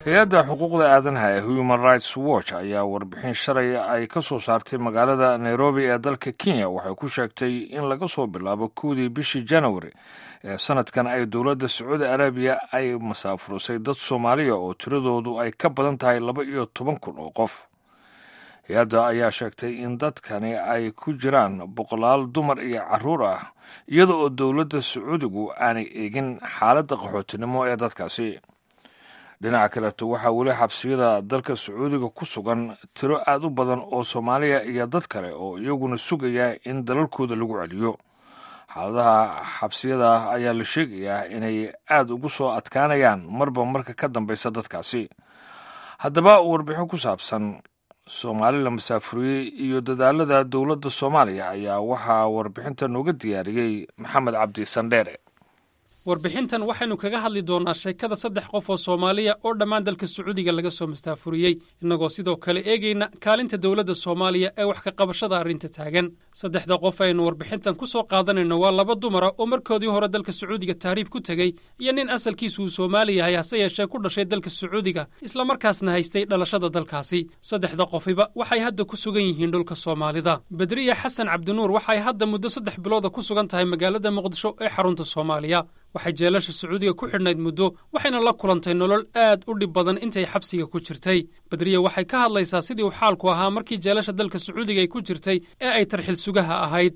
hay-adda xuquuqda aadanaha ee Human Rights Watch ayaa warbixin shalay ay ka soo saartay magaalada Nairobi ee dalka Kenya waxay ku sheegtay in laga soo bilaabo kowdii bishii January ee sanadkan ay dowladda Sacuudi Arabiya ay masaafurisay dad Soomaaliya oo tiradoodu ay ka badan tahay 12,000 oo qof. hay-adda ayaa sheegtay in dadkani ay ku jiraan boqolaal dumar iyo carruur ah iyada oo dowladda Sacuudigu aanay eegin xaaladda qaxootinimo ee dadkaasi. dhinaca kaleeto waxaa weli xabsiyada dalka Sacuudiga ku sugan tiro aad u badan oo Soomaaliya iyo dad kale oo iyaguna sugaya in dalalkooda lagu celiyo. xaaladaha xabsiyada ayaa la sheegayaa inay aad ugu soo adkaanayaan marba marka ka dambaysa dadkaasi. haddaba warbixin ku saabsan Soomaali la masaafuriyey iyo dadaalada dowladda Soomaaliya ayaa waxaa warbixinta nooga diyaariyey Maxamed Cabdi Sandheere. warbixintan waxaynu kaga hadli doonaa sheekada 3 qof oo Soomaaliya oo dhammaan dalka Sacuudiga laga soo mastaafuriyey inagoo sidoo kale eegayna kaalinta dowladda Soomaaliya ee wax ka qabashada arrinta taagan. 3 qof aynu warbixintan ku soo qaadanayno waa 2 dumar oo markoodii hore dalka Sacuudiga taariib ku tagay iyo nin asalkiisu Soomaaliya ah hase yeeshee ku dhashay dalka Sacuudiga isla markaasna haystay dhalashada dalkaasi. 3 qofiba waxay hadda ku sugan yihiin dhulka Soomaalida. Badriya Xasan Cabdinuur waxay hadda muddo 3 bilood ku sugan tahay magaalada Muqdisho ee xarunta Soomaaliya. waxay jeelasha Sacuudiga ku xidhnayd muddo waxayna la kulantay nolol aad u dhib badan intay xabsiga ku jirtay. Badriya waxay ka hadlaysaa sidii uu xaalku ahaa markii jeelasha dalka Sacuudiga ay ku jirtay ee ay tarxil sugaha ahayd.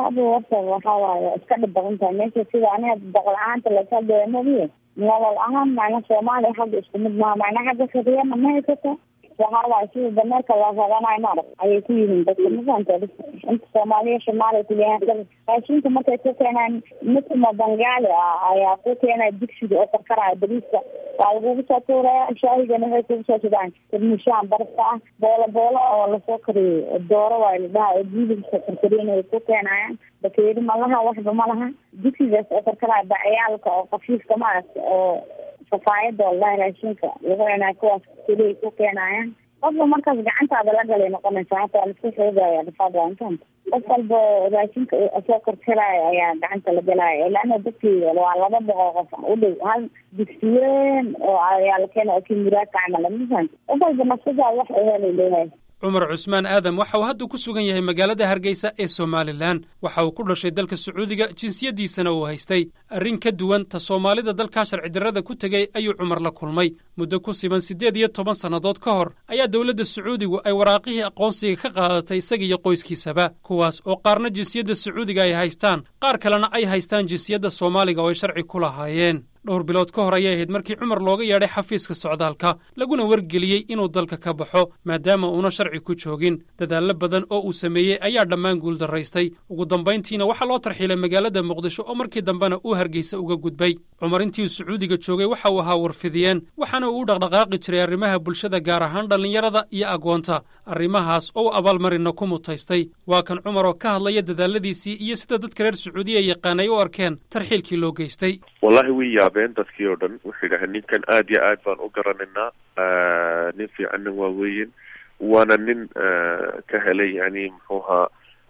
waxa waaye iska dhib badan tahay meesha sida aniga boqol ahaanta la tadeemay nolol ahaan macna Soomaaliya hadda isku mid ma macna hadda khadiyana ma haysato waxaa waaye sida dameerka la raadanayo maarag ayay ku yihiin dadka maanta inta Soomaaliya Soomaaliya ku leeyahay raashinka markay ku keenaan midna Bangaali ayaa ku keenay digsiga oo karkaraya bariiska waa lagu soo tuuraya shaahigana waxay ku soo sidaan mishaan barta boola oo la soo kariyay dooro waa la dhahay digsiga karkariyay ku keenayaan bakeeri malaha waxba malaha digsigaas oo karkaraya bacayaalka oo qafiifka maarag oo safaayada wallahi raashinka lagu cunaa kuwaas kaliya ku keenayaan qofka markaas gacantaada la galay noqonaysa hataa la isku xoogaya dhafaada intaan qof walba raashinka soo karkaraya ayaa gacanta la galaya ilaana dadkii waa 200 qof u dhow hal digsiyen oo ayaa la keenay oo kimiraadka camal misan qof walba nafsada wax u helay leeyahay. Cumar Cusmaan Aadam waxa uu hadda ku sugan yahay magaalada Hargeysa ee Somaliland. waxa uu ku dhashay dalka Sacuudiga jinsiyadiisana uu haystay. arrin ka duwan ta Soomaalida dalka sharci darrada ku tagay ayuu Cumar la kulmay. muddo ku siman 18 sanadood ka hor ayaa dowladda Sacuudigu ay waraaqihii aqoonsiga ka qaadatay isaga iyo qoyskiisaba kuwaas oo qaarna jinsiyadda Sacuudiga ay haystaan qaar kalena ay haystaan jinsiyadda Soomaaliga oo ay sharci ku lahaayeen. dhowr bilood ka hor ayay ahayd markii Cumar looga yeedhay xafiiska socdaalka laguna wargeliyey inuu dalka ka baxo maadaama uuna sharci ku joogin. dadaallo badan oo uu sameeyey ayaa dhammaan guul daraystay. ugu dambayntiina waxaa loo tarxiilay magaalada Muqdisho oo markii dambena uu Hargeysa uga gudbay. Cumar intii Sacuudiga joogay waxa uu ahaa warfidiyeen waxaana uu dhaqdhaqaaqi jiray arrimaha bulshada gaar ahaan dhalinyarada iyo agoonta. arrimahaas oo abaalmarina ku mutaystay. waa kan Cumar oo ka hadlaya dadaaladiisii iyo sida dadka reer Sacuudiga yaqaanay u arkeen tarxiilkii loo geystay. wallahi dadkii oo dhan wuxuu yidhahay ninkan aad iyo aad baan u garanaynaa nin fiicanna waa weyn waana nin ka helay yani muxuu ahaa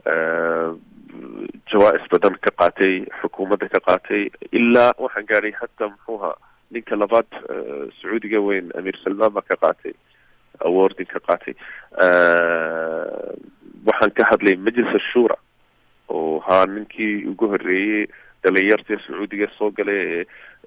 jawaa'is badan ka qaatay xukuumadda ka qaatay ilaa waxaan gaadhay hataa muxuu ahaa ninka labaad Sacuudiga weyn Amiir Salmaan baa ka qaatay awardin ka qaatay. waxaan ka hadlay majlis ashura oo haa ninkii ugu horreeyey dhalinyarta Sacuudiga soo galay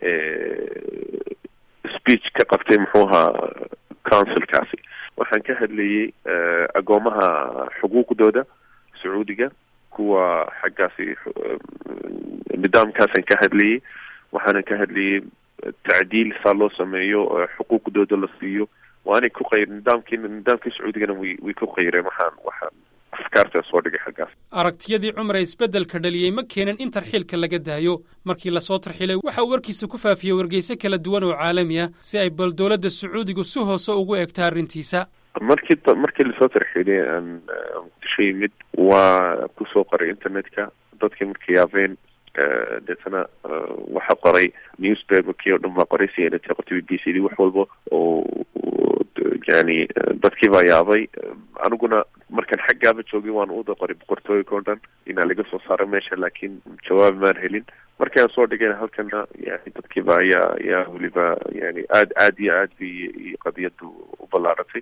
speech ka qabtay muxuu ahaa councilkaasi. waxaan ka hadlayay agoomaha xuquuqdooda Sacuudiga kuwa xaggaasi nidaamkaasaan ka hadlayay. waxaanan ka hadlayay tacdiil saa loo sameeyo xuquuqdooda la siiyo waanay ku qayr nidaamkii Sacuudigana way ku qayreen waxaan aragtiyadii Cumar isbeddelka dhaliyay ma keenan in tarxiilka laga daayo. markii la soo tarxiilay waxa uu warkiisa ku faafiyey wargeyso kala duwan oo caalami ah si ay bal dowladda Sacuudigu si hoose ugu eegto arrintiisa. markii la soo tarxiilay aan yimid waa ku soo qoray internetka dadkii markii yaabeen deetana waxa qoray newspaperkii oo dhan baa qoray CNN qortay BBC wax walba oo yani dadkii baa yaabay. aniguna markaan xaggaaba joogay waan u qoray boqortooyinka oo dhan inaa laga soo saaray meesha laakiin jawaab maan helin. markaan soo dhigayna halkana yani dadkiiba ayaa weliba yani aad iyo aad bay qadiyadu u ballaaratay.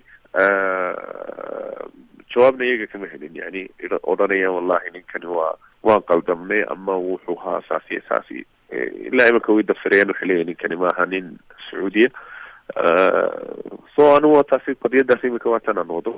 jawaabna iyaga kama helin, yani odhanayaan wallahi ninkani waan qaldamnay ama wuxuu haa saasi ilaa imanka way dafirayaan waxay leeyahay ninkani maaha nin sacuudiya. so anigu taasi qadiyadaas iminka waa tan aan wado.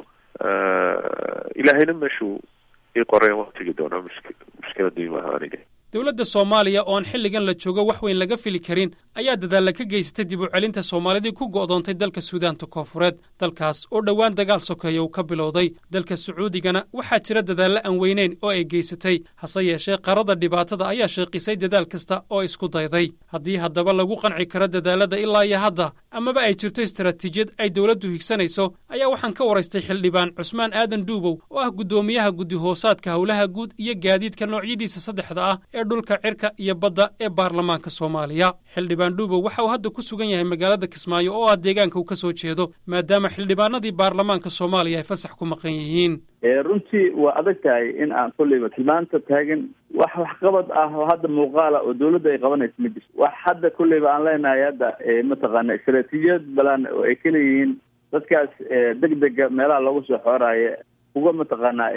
ilaahayna meeshuu ii qoreen waan tegi doonaa, mushkiladii maaha aniga. dowladda Soomaaliya oo aan xilligan la joogo wax weyn laga fili karin ayaa dadaal ka geysatay dib u celinta Soomaalidii ku go'doontay dalka Suudaanta Koonfureed, dalkaas oo dhawaan dagaal sokeeye uu ka bilowday. dalka Sacuudigana waxaa jira dadaal aan weyneyn oo ay geysatay, hase yeeshee qarada dhibaatada ayaa sheeqisay dadaal kasta oo isku dayday. haddii haddaba lagu qanci karo dadaalada ilaa iyo hadda amaba ay jirto istaraatiijiyad ay dowladdu higsanayso, ayaa waxaan ka waraystay xildhibaan Cusmaan Aadan Duubow oo ah gudoomiyaha guddi hoosaadka howlaha guud iyo gaadiidka noocyadiisa saddexda ah ee dhulka cirka iyo badda ee baarlamaanka Soomaaliya. xildhibaan Duubow waxa uu hadda ku sugan yahay magaalada Kismaayo oo ah deegaanka uu ka soo jeedo, maadaama xildhibaanadii baarlamaanka Soomaaliya ay fasax ku maqan yihiin. runtii waa adag tahay in aan kulliba tilmaanta taagan wax qabad ah oo hadda muuqaala oo dawladda ay qabanayso ma jirto. wax hadda kulliba aan leenahay hadda mataqaana istaraatiijiyad balan oo ay kala yihiin dadkaas degdega meelaha loogu soo xooraayo uga mataqaanaa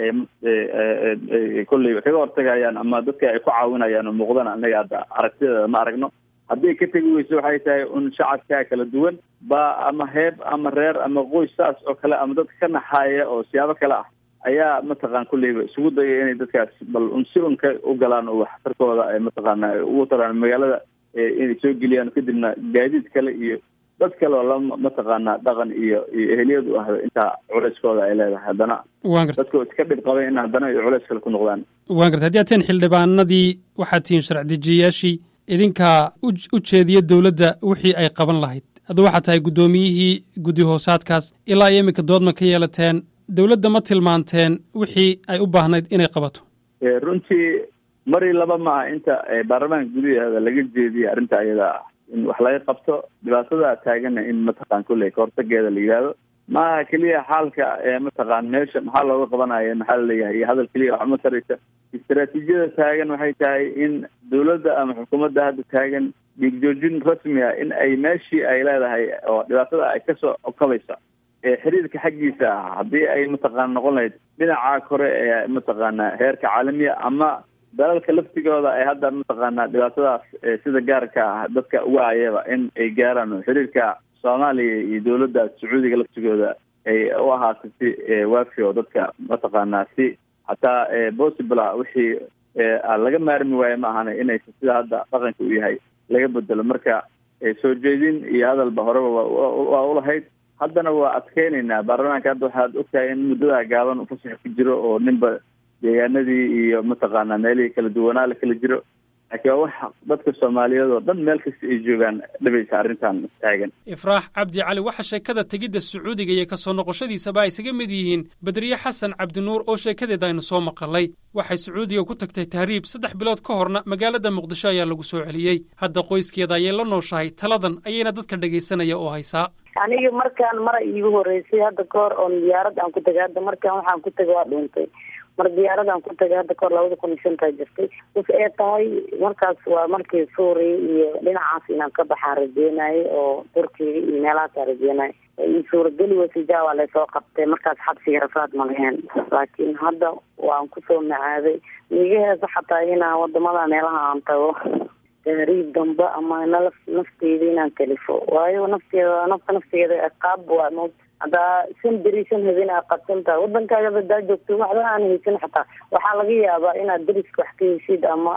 kulliba kaga hortagayaan ama dadka ay ku caawinayaan oo muuqdana anaga hadda aragtideeda ma aragno. haddii ka tegi weyso waxay tahay un shacabkaa kala duwan ba ama heeb ama reer ama qoys saas oo kale ama dadka ka naxaaya oo siyaabo kale ah ayaa mataqaan kulliba isugu daya inay dadkaas bal un si unka u galaan oo waxtarkooda ay mataqaana ugu taraan magaalada inay soo geliyaan, kadibna gaadiid kale iyo dad kale oo lama mataqaana dhaqan iyo eheliyadu ah intaa culeyskooda ay leedahay. haddana dadku iska dhib qabay in haddana ay culeys kale ku noqdaan. waan gartay. haddii aad tihiin xildhibaanadii waxaad tihiin sharci dejiyayaashii idinkaa u jeediya dowladda wixii ay qaban lahayd. hadduu waxaad tahay guddoomiyihii guddi hoosaadkaas ilaa iyo iminka doodma ka yeelateen, dowladda ma tilmaanteen wixii ay u baahnayd inay qabato? runtii mari laba ma aha inta baarlamaanka gudaheeda laga jeediyay arrinta ayada ah in wax laga qabto dhibaatada taagana in mataqaan kulley kahortageeda la yidhaahdo. maaha keliya xaalka mataqaan meesha maxaa looga qabanaya maxaa laleeyahay iyo hadal keliya wax ma taraysa. istaraatiijiyada taagan waxay tahay in dawladda ama xukuumadda hadda taagan dhiigjoojin rasmi ah in ay meeshii ay leedahay oo dhibaatada ay kasoo okabaysa xiriirka xaggiisa ah haddii ay mataqaana noqon lahayd dhinaca kore ee mataqaana heerka caalamiya ama dalalka laftigooda ay hadda mataqaana dhibaatadaas sida gaarka ah dadka uga ayaba in ay gaaraan xiriirka Soomaaliya iyo dawladda Sacuudiga laftigooda ay u ahaato si waafi oo dadka mataqaana si hataa possible wixii laga maarmi waayo ma ahana inay sida hadda dhaqanka u yahay laga bedelo. marka soo jeedin iyo hadalba horeba waa u lahayd, haddana waa adkeynaynaa. baarlamaanka hadda waxaad ogtahay in muddada gaaban uu fasax ku jiro oo ninba deegaanadii iyo mataqaana meelihii kala duwanaa la kala jiro, laakiin waa wax dadka Soomaaliyeed oo dhan meel kasta ay joogaan dhibaysa arrintan taagan. Ifraax Cabdi Cali waxa sheekada tegidda Sacuudiga iyo ka soo noqoshadiisaba ay isaga mid yihiin Badriye Xasan Cabdinuur oo sheekadeeda aynu soo maqalay. waxay Sacuudiga ku tagtay tahriib 3 bilood ka horna magaalada Muqdisho ayaa lagu soo celiyey. hadda qoyskeeda ayay la nooshahay, taladan ayayna dadka dhageysanaya oo haysaa. aniga markaan mara iigu horeysay hadda kahor oo diyaarad aan ku tagay, hadda markaan waxaan ku tagay waa dhuntay. mar diyaaradan ku tagay hadda kahor 2005 jirtay. ee tahay markaas waa markii Suuriya iyo dhinacaas inaan ka baxaan rajeynay oo Turkiga iyo meelahaas rajeynay. suurageli wasiijaha waa lasoo qabtay markaas xabsiga rafaad ma lahayn, laakiin hadda waan kusoo macaaday nigaheesa xataa inaan wadamada meelaha aan tago tahriib dambe ama nafteeda inaan kalifo, waayo nafteeda qaab waa mood haddaa san darisan habeen aa qabsantaha wadankaaga hadaa joogto waxba aan haysan xataa waxaa laga yaabaa inaad dariska wax ka heshid ama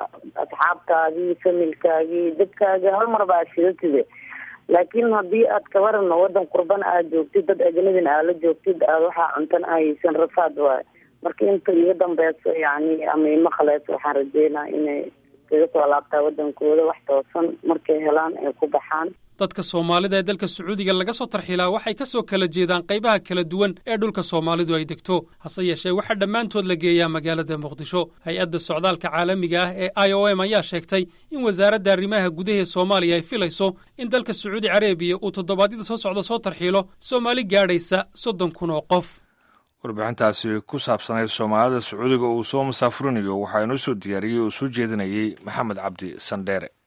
asxaabtaagii familkaagii dadkaaga hal marba aad shidatide. laakiin haddii aad kabarano wadan qurbana aad joogtid dad ajnabina aad la joogtid aad waxaa cuntan aa haysan rafaad waayo. marka inta iga dambeyso yani ama ima khaleeso waxaan rajeynaa inay kaga soo laabtaa wadankooda wax toosan markay helaan ay ku baxaan. dadka Soomaalida ee dalka Sacuudiga laga soo tarxilaa waxay ka soo kala jeedaan qaybaha kala duwan ee dhulka Soomaalidu ay degto, hase yeeshee waxa dhammaantood la geeyaa magaalada Muqdisho. hay'adda socdaalka caalamiga ah ee IOM ayaa sheegtay in wasaaradda arrimaha gudaha ee Soomaaliya ay filayso in dalka Sacuudi Carabiya uu toddobaadyada soo socda soo tarxilo Soomaali gaadhaysa 30,000 oo qof. warbixintaasi ku saabsanayd soomaalida sacuudiga uu soo masaafurinayo waxaa inoo soo diyaariyey oo soo jeedinayay maxamed cabdi sandheere.